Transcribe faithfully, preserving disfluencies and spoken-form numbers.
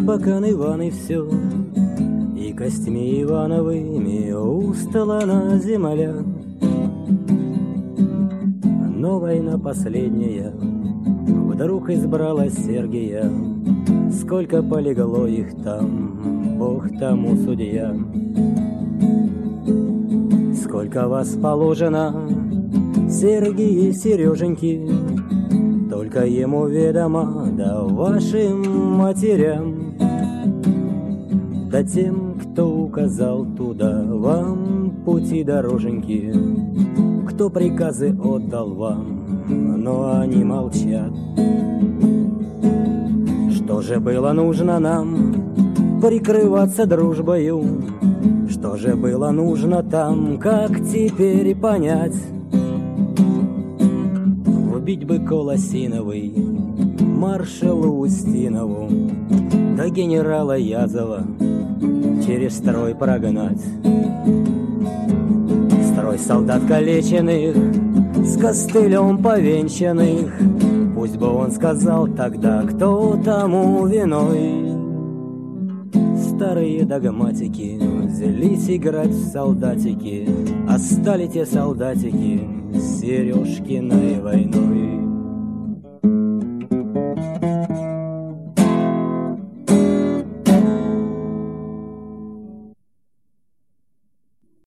покан Иван и все, и костьми Ивановыми устлана земля. Но война последняя вдруг избрала Сергия. Сколько полегло их там, Бог тому судья. Сколько вас положено, Сергии и Сереженьки, только ему ведомо, да вашим матерям, да тем, кто указал туда вам пути дороженьки, кто приказы отдал вам, но они молчат. Что же было нужно нам прикрываться дружбою? Что же было нужно там, как теперь понять? Вбить бы Колосиновый, маршалу Устинову, да генерала Язова через строй прогнать. Строй солдат калеченных, с костылем повенчанных, пусть бы он сказал тогда, кто тому виной. Старые догматики взялись играть в солдатики, а стали те солдатики Сережкиной войной.